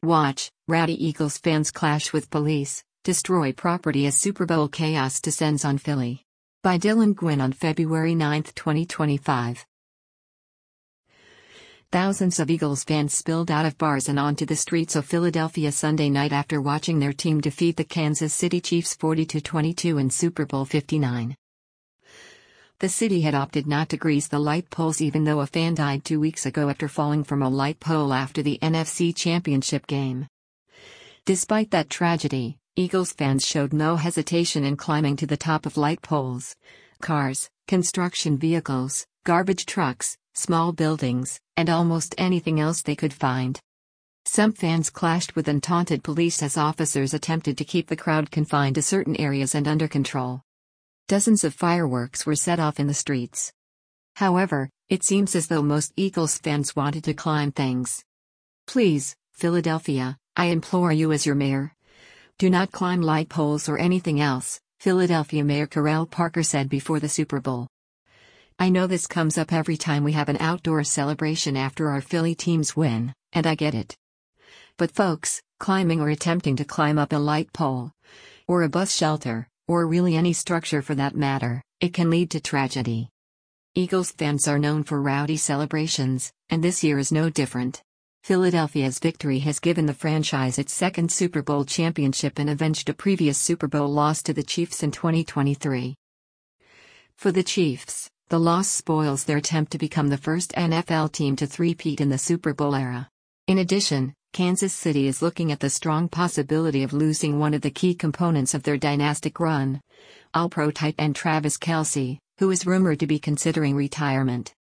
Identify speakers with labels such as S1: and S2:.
S1: Watch, rowdy Eagles fans clash with police, destroy property as Super Bowl chaos descends on Philly. By Dylan Gwynn on February 9, 2025. Thousands of Eagles fans spilled out of bars and onto the streets of Philadelphia Sunday night after watching their team defeat the Kansas City Chiefs 40-22 in Super Bowl 59. The city had opted not to grease the light poles even though a fan died 2 weeks ago after falling from a light pole after the NFC Championship game. Despite that tragedy, Eagles fans showed no hesitation in climbing to the top of light poles. Cars, construction vehicles, garbage trucks, small buildings, and almost anything else they could find. Some fans clashed with and taunted police as officers attempted to keep the crowd confined to certain areas and under control. Dozens of fireworks were set off in the streets. However, it seems as though most Eagles fans wanted to climb things. Please, Philadelphia, I implore you as your mayor. Do not climb light poles or anything else, Philadelphia Mayor Carell Parker said before the Super Bowl. I know this comes up every time we have an outdoor celebration after our Philly teams win, and I get it. But folks, climbing or attempting to climb up a light pole, or a bus shelter, or really any structure for that matter, it can lead to tragedy. Eagles fans are known for rowdy celebrations, and this year is no different. Philadelphia's victory has given the franchise its second Super Bowl championship and avenged a previous Super Bowl loss to the Chiefs in 2023. For the Chiefs, the loss spoils their attempt to become the first NFL team to three-peat in the Super Bowl era. In addition, Kansas City is looking at the strong possibility of losing one of the key components of their dynastic run, All-Pro tight end Travis Kelce, who is rumored to be considering retirement.